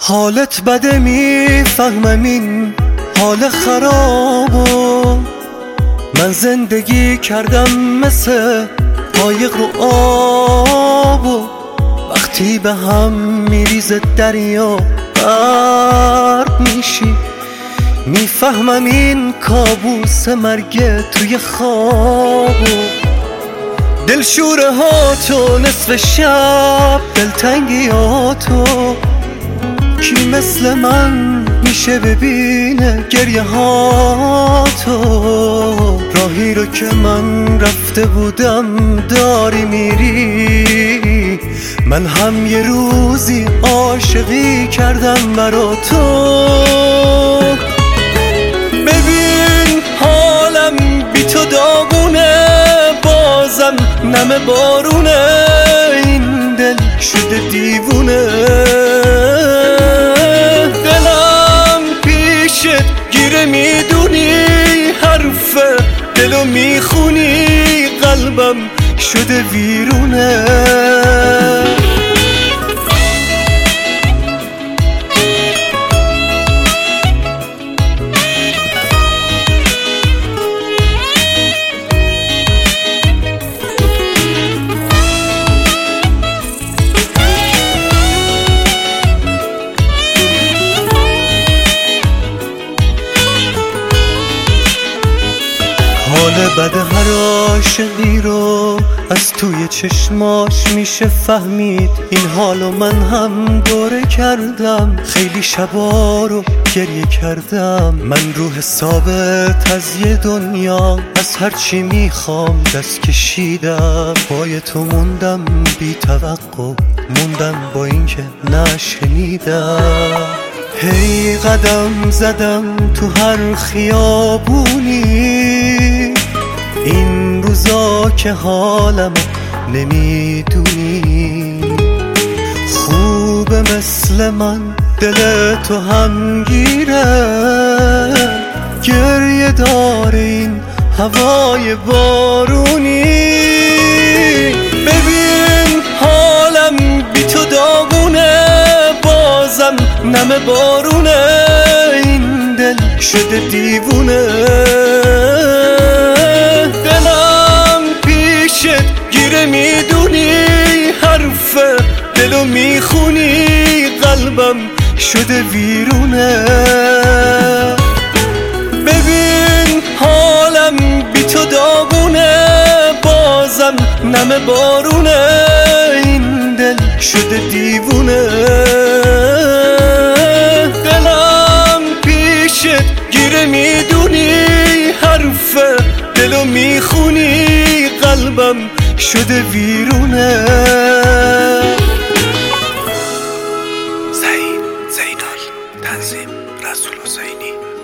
حالت بده میفهمم این حال خرابو، من زندگی کردم مثل قایق رو آبو، وقتی به هم میریزه دریا غرق میشی، میفهمم این کابوس مرگ توی خوابو. دلشوره ها تو نصف شب، دلتنگی ها تو، کی مثل من میشه ببینه گریه ها تو؟ راهی رو که من رفته بودم داری میری، من هم یه روزی عاشقی کردم برا تو. ببین حالم بی تو داغونه، بازم نم بارونه، این دل شده دیوونه. دلم پیشت گیره میدونی، حرف دلو میخونی، قلبم شده ویرونه. حال بد هر عاشقی رو از توی چشماش میشه فهمید، این حالو من هم دوره کردم، خیلی شبا رو گریه کردم. من روح ثابت از یه دنیا، از هرچی میخوام دست کشیدم، پای تو موندم بی توقع، موندم با اینکه نشنیدم. هی قدم زدم تو هر خیابونی، این روزا که حالم نمیدونی، خوبه مثل من دل تو هم گیره، گریه داره این هوای بارونی. ببین حالم بی تو داغونه، بازم نم بارونه، این دل شده دیوونه. دلم پیشت گیره میدونی، حرف دلو میخونی، قلبم شده ویرونه. ببین حالم بی تو داغونه، بازم نم بارونه، این دل شده دیوونه. دلم پیشت گیره میدونی، حرف دلو میخونی، قلبم شده ویرونه. زینال تنظیم رسول حسینی.